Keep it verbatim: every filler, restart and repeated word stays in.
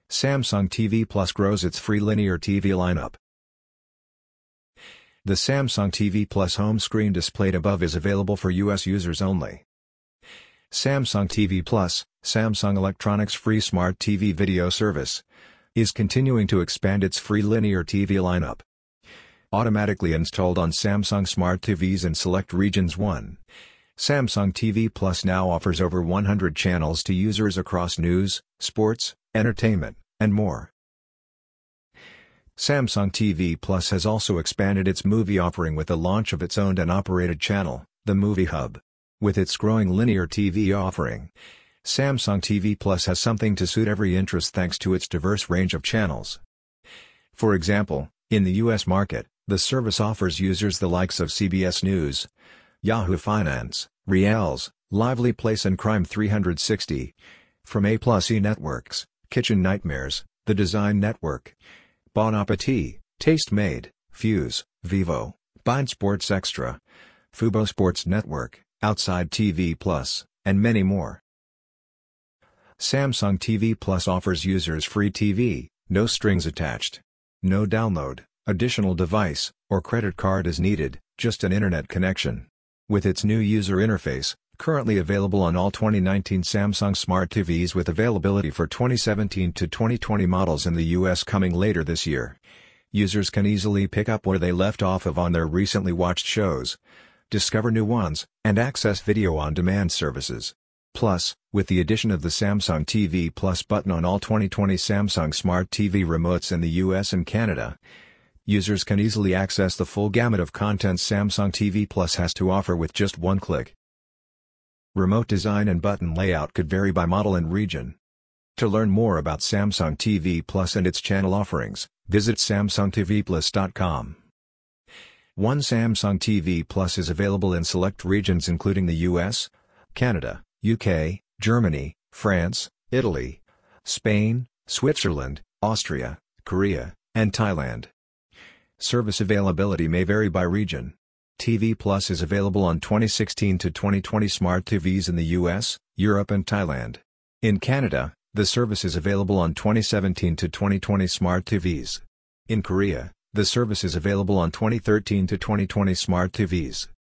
Samsung T V Plus grows its free linear T V lineup. The Samsung T V Plus home screen displayed above is available for U S users only. Samsung T V Plus, Samsung Electronics' free smart T V video service, is continuing to expand its free linear T V lineup. Automatically installed on Samsung Smart T Vs in select regions. one. Samsung T V Plus now offers over one hundred channels to users across news, sports, entertainment, and more. Samsung T V Plus has also expanded its movie offering with the launch of its owned and operated channel, the Movie Hub. With its growing linear T V offering, Samsung T V Plus has something to suit every interest thanks to its diverse range of channels. For example, in the U S market, the service offers users the likes of C B S News, Yahoo Finance, Riel's, Lively Place and Crime three sixty. From A plus E Networks, Kitchen Nightmares, The Design Network, Bon Appetit, Taste Made, Fuse, Vivo, Bind Sports Extra, Fubo Sports Network, Outside T V Plus, and many more. Samsung T V Plus offers users free T V, no strings attached. No download, additional device, or credit card is needed, just an internet connection. With its new user interface, currently available on all twenty nineteen Samsung Smart T Vs with availability for twenty seventeen to twenty twenty models in the U S coming later this year, users can easily pick up where they left off of on their recently watched shows, discover new ones, and access video-on-demand services. Plus, with the addition of the Samsung T V Plus button on all twenty twenty Samsung Smart T V remotes in the U S and Canada, users can easily access the full gamut of content Samsung T V Plus has to offer with just one click. Remote design and button layout could vary by model and region. To learn more about Samsung T V Plus and its channel offerings, visit samsung t v plus dot com. One Samsung T V Plus is available in select regions including the U S, Canada, U K, Germany, France, Italy, Spain, Switzerland, Austria, Korea, and Thailand. Service availability may vary by region. T V Plus is available on twenty sixteen to twenty twenty Smart T Vs in the U S, Europe and Thailand. In Canada, the service is available on twenty seventeen to twenty twenty Smart T Vs. In Korea, the service is available on twenty thirteen to twenty twenty Smart T Vs.